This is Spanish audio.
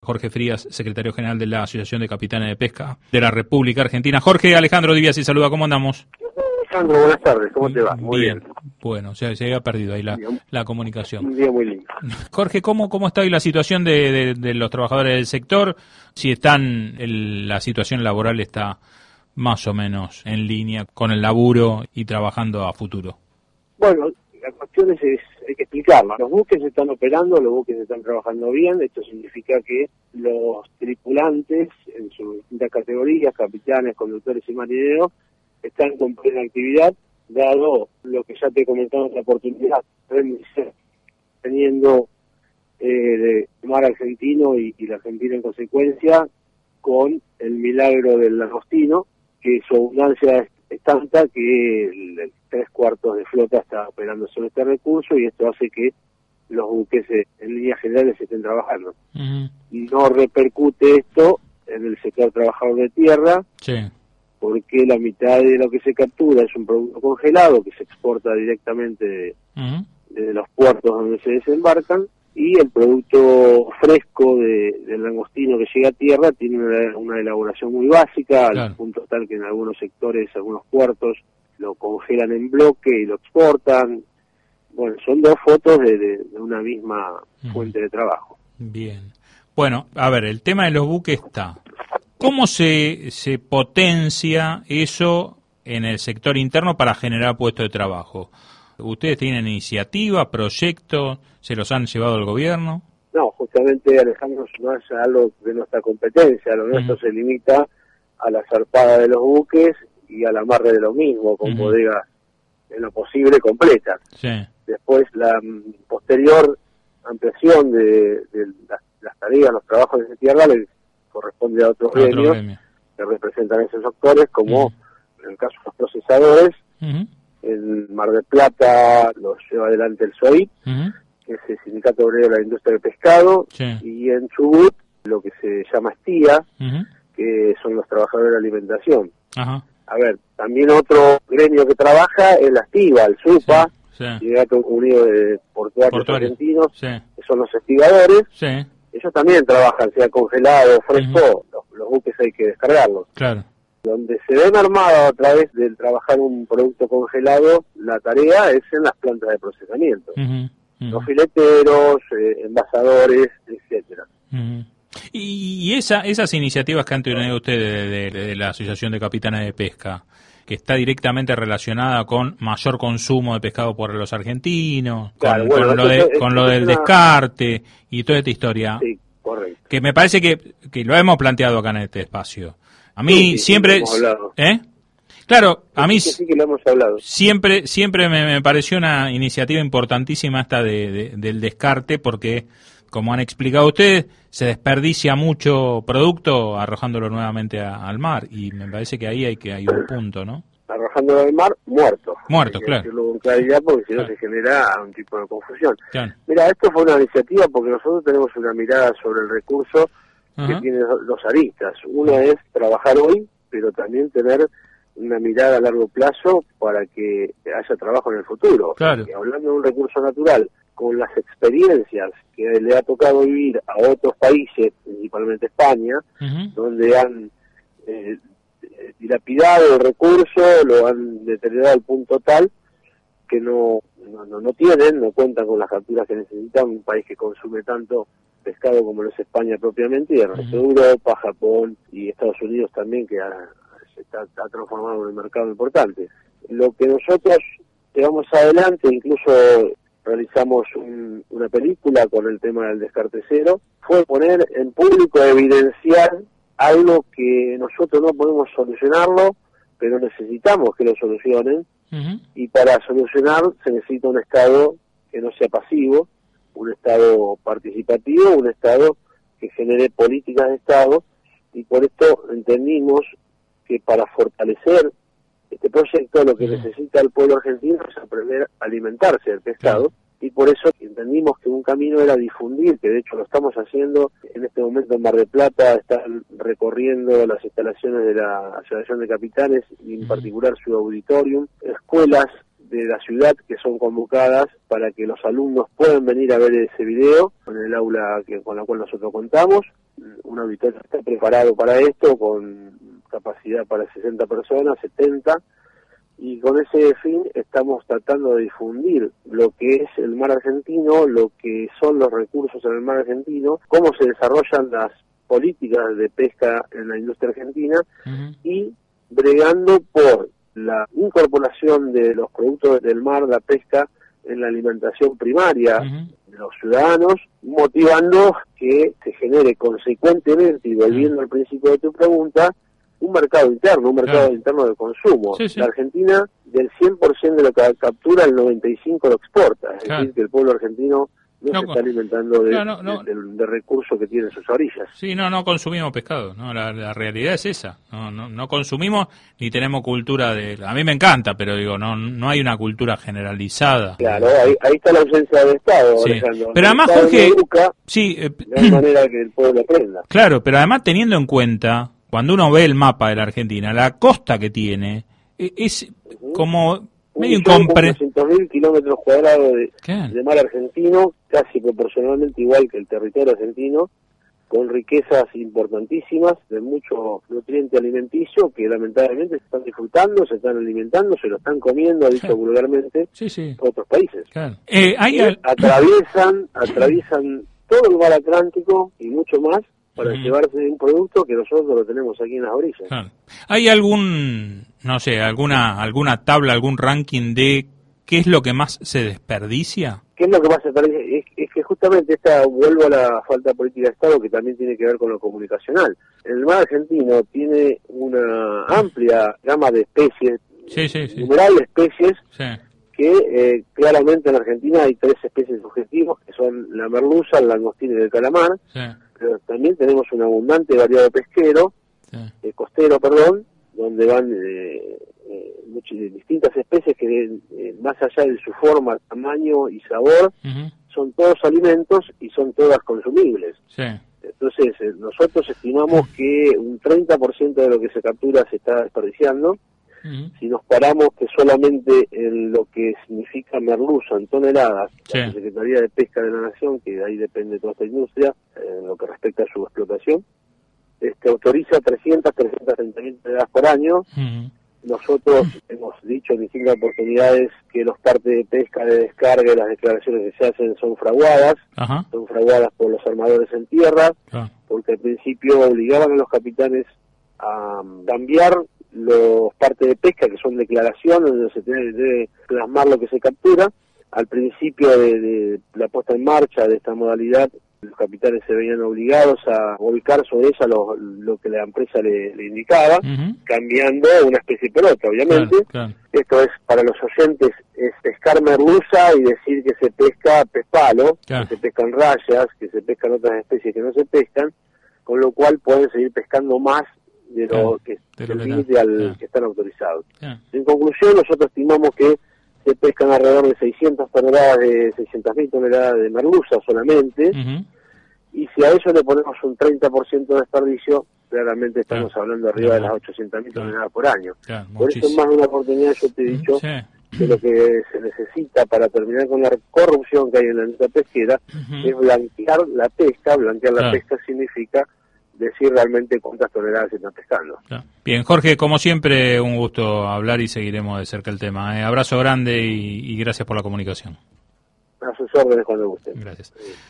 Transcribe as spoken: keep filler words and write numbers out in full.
Jorge Frías, secretario general de la Asociación de Capitanes de Pesca de la República Argentina. Jorge, Alejandro Di Biasi saluda, ¿cómo andamos? Alejandro, buenas tardes, ¿cómo te va? Muy bien. bien. Bueno, se, se había perdido ahí la, la comunicación. Un día muy lindo. Jorge, ¿cómo, cómo está hoy la situación de, de, de los trabajadores del sector? Si están, el, la situación laboral está más o menos en línea con el laburo y trabajando a futuro. Bueno, la cuestión es, es hay que explicarla. Los buques están operando, los buques están trabajando bien. Esto significa que los tripulantes, en sus distintas categorías, capitanes, conductores y marineros, están con plena actividad, dado lo que ya te comentaba en la oportunidad, teniendo eh, de mar argentino y, y la Argentina en consecuencia, con el milagro del langostino, que su abundancia es, es tanta que el, el tres cuartos de flota está operando sobre este recurso, y esto hace que los buques eh, en líneas generales estén trabajando. Uh-huh. Y no repercute esto en el sector trabajador de tierra, sí, porque la mitad de lo que se captura es un producto congelado que se exporta directamente de, uh-huh. de los puertos donde se desembarcan, y el producto fresco de, del langostino que llega a tierra tiene una, una elaboración muy básica, claro, al punto tal que en algunos sectores, algunos puertos, lo congelan en bloque y lo exportan. Bueno, son dos fotos de, de, de una misma uh-huh. fuente de trabajo. Bien. Bueno, a ver, el tema de los buques está. ¿Cómo se, se potencia eso en el sector interno para generar puestos de trabajo? ¿Ustedes tienen iniciativa, proyectos, se los han llevado al gobierno? No, justamente, Alejandro, no es algo de nuestra competencia, lo nuestro uh-huh. se limita a la zarpada de los buques y al amarre de lo mismo, con uh-huh. bodegas en lo posible completas. Sí. Después, la posterior ampliación de, de las, las tareas, los trabajos de tierra, les corresponde a otros gremios que representan esos sectores, como uh-huh. en el caso de los procesadores. Uh-huh. En Mar del Plata los lleva adelante el S O I P, uh-huh. que es el Sindicato Obrero de la Industria del Pescado, sí. y en Chubut lo que se llama STIA, uh-huh. que son los trabajadores de la alimentación. Uh-huh. A ver, también otro gremio que trabaja es la STIVA, el SUPA, sí. Sí. Sindicato Unido de Portuarios Argentinos, sí. que son los estigadores. Sí. Ellos también trabajan, sea congelado, fresco, uh-huh. los, los buques hay que descargarlos. Claro. Donde se ven armados a través del trabajar un producto congelado, la tarea es en las plantas de procesamiento. Uh-huh, uh-huh. Los fileteros, eh, envasadores, etcétera. Uh-huh. Y, y esa, esas iniciativas que han tenido ustedes de, de, de la Asociación de Capitanes de Pesca, que está directamente relacionada con mayor consumo de pescado por los argentinos, claro, con, bueno, con, lo, de, es, con lo del una... descarte y toda esta historia, sí, correcto, que me parece que, que lo hemos planteado acá en este espacio. A mí sí, sí, siempre, sí, ¿eh? Claro, a mí sí, sí que lo hemos hablado. siempre, siempre me, me pareció una iniciativa importantísima esta de, de, del descarte, porque, como han explicado ustedes, se desperdicia mucho producto arrojándolo nuevamente a, al mar, y me parece que ahí hay que hay un punto, ¿no? Arrojándolo al mar, muerto. Muerto, claro. Decirlo con claridad, porque si no claro. se genera un tipo de confusión. Claro. Mira, esto fue una iniciativa porque nosotros tenemos una mirada sobre el recurso que uh-huh. tiene dos aristas. Una es trabajar hoy, pero también tener una mirada a largo plazo para que haya trabajo en el futuro. Claro. Porque hablando de un recurso natural, con las experiencias que le ha tocado vivir a otros países, principalmente España, uh-huh. donde han eh, dilapidado el recurso, lo han deteriorado al punto tal que no, no, no, no tienen, no cuentan con las capturas que necesitan, un país que consume tanto pescado como lo es España propiamente, y el resto de Europa, Japón y Estados Unidos también, que ha, se está, está transformado en un mercado importante. Lo que nosotros llevamos adelante, incluso realizamos un, una película con el tema del descarte cero, fue poner en público, evidenciar algo que nosotros no podemos solucionarlo, pero necesitamos que lo solucionen, uh-huh. y para solucionar se necesita un Estado que no sea pasivo, un Estado participativo, un Estado que genere políticas de Estado, y por esto entendimos que para fortalecer este proyecto lo que uh-huh. necesita el pueblo argentino es aprender a alimentarse del pescado, uh-huh. y por eso entendimos que un camino era difundir, que de hecho lo estamos haciendo en este momento en Mar del Plata, están recorriendo las instalaciones de la Asociación de Capitanes y en uh-huh. particular su auditorium, escuelas de la ciudad que son convocadas para que los alumnos puedan venir a ver ese video en el aula que, con la cual nosotros contamos. un auditorio está preparado para esto, con capacidad para sesenta personas, setenta, y con ese fin estamos tratando de difundir lo que es el mar argentino, lo que son los recursos en el mar argentino, cómo se desarrollan las políticas de pesca en la industria argentina, uh-huh. y bregando por la incorporación de los productos del mar, la pesca, en la alimentación primaria uh-huh. de los ciudadanos, motivando que se genere consecuentemente, y volviendo uh-huh. al principio de tu pregunta, un mercado interno, un mercado claro. interno de consumo. Sí, sí. La Argentina, del cien por ciento de lo que captura, el noventa y cinco por ciento lo exporta. Es claro. decir, que el pueblo argentino no, no se está alimentando de, no, no, no. de, de, de recursos que tiene en sus orillas. Sí, no, no consumimos pescado. No, la, la realidad es esa. No, no, no consumimos ni tenemos cultura de... A mí me encanta, pero digo, no, no hay una cultura generalizada. Claro, ahí, ahí está la ausencia del Estado, sí. Alejandro. Pero además, Jorge... Educa, sí, eh, de hay manera que el pueblo aprenda. Claro, pero además teniendo en cuenta... Cuando uno ve el mapa de la Argentina, la costa que tiene es uh-huh. como medio incomprensible. doscientos mil kilómetros cuadrados de, de mar argentino, casi proporcionalmente igual que el territorio argentino, con riquezas importantísimas de mucho nutriente alimenticio que lamentablemente se están disfrutando, se están alimentando, se lo están comiendo, dicho claro. vulgarmente, sí, sí. otros países. Claro. Eh, hay al... Atraviesan, atraviesan todo el mar Atlántico y mucho más, para mm. llevarse un producto que nosotros lo tenemos aquí en las orillas. Claro. ¿Hay algún, no sé, alguna alguna tabla, algún ranking de qué es lo que más se desperdicia? ¿Qué es lo que más se desperdicia? Es, es que justamente esta, vuelvo a la falta de política de Estado, que también tiene que ver con lo comunicacional. El mar argentino tiene una amplia gama de especies, sí, sí, sí. innumerables especies, sí. que eh, claramente en Argentina hay tres especies objetivos, que son la merluza, el langostín y el calamar, sí. pero también tenemos un abundante variado pesquero, sí. eh, costero, perdón, donde van eh, eh, muchas distintas especies que eh, más allá de su forma, tamaño y sabor, uh-huh. son todos alimentos y son todas consumibles. Sí. Entonces, eh, nosotros estimamos que un treinta por ciento de lo que se captura se está desperdiciando. Uh-huh. Si nos paramos que solamente en lo que significa merluza en toneladas, sí. la Secretaría de Pesca de la Nación, que de ahí depende toda esta industria, en lo que respecta a su explotación, este, autoriza trescientas, trescientas treinta mil toneladas por año. Uh-huh. Nosotros uh-huh. hemos dicho en distintas oportunidades que los partes de pesca de descarga y las declaraciones que se hacen son fraguadas, uh-huh. son fraguadas por los armadores en tierra, uh-huh. porque al principio obligaban a los capitanes a cambiar los partes de pesca, que son declaraciones donde se tiene que plasmar lo que se captura. Al principio de, de la puesta en marcha de esta modalidad, los capitanes se veían obligados a volcar sobre ella lo, lo que la empresa le, le indicaba, uh-huh. cambiando una especie por otra, obviamente. Claro, claro. Esto es, para los oyentes, es pescar merluza y decir que se pesca pez palo, claro. que se pescan rayas, que se pescan otras especies que no se pescan, con lo cual pueden seguir pescando más de lo claro, que es el límite al claro. que están autorizados. Claro. En conclusión, nosotros estimamos que se pescan alrededor de seiscientas toneladas de seiscientas mil toneladas de merluza solamente, uh-huh. y si a eso le ponemos un treinta por ciento de desperdicio, claramente estamos claro. hablando arriba claro. de las ochocientas mil claro. toneladas por año. Claro, por muchísimo. Eso, en más de una oportunidad, yo te he dicho sí. que lo que se necesita para terminar con la corrupción que hay en la industria pesquera uh-huh. es blanquear la pesca. Blanquear claro. la pesca significa decir realmente cuántas toneladas se están pescando. Bien, Jorge, como siempre, un gusto hablar y seguiremos de cerca el tema. Eh, abrazo grande y, y gracias por la comunicación. A sus órdenes cuando gusten. Gracias.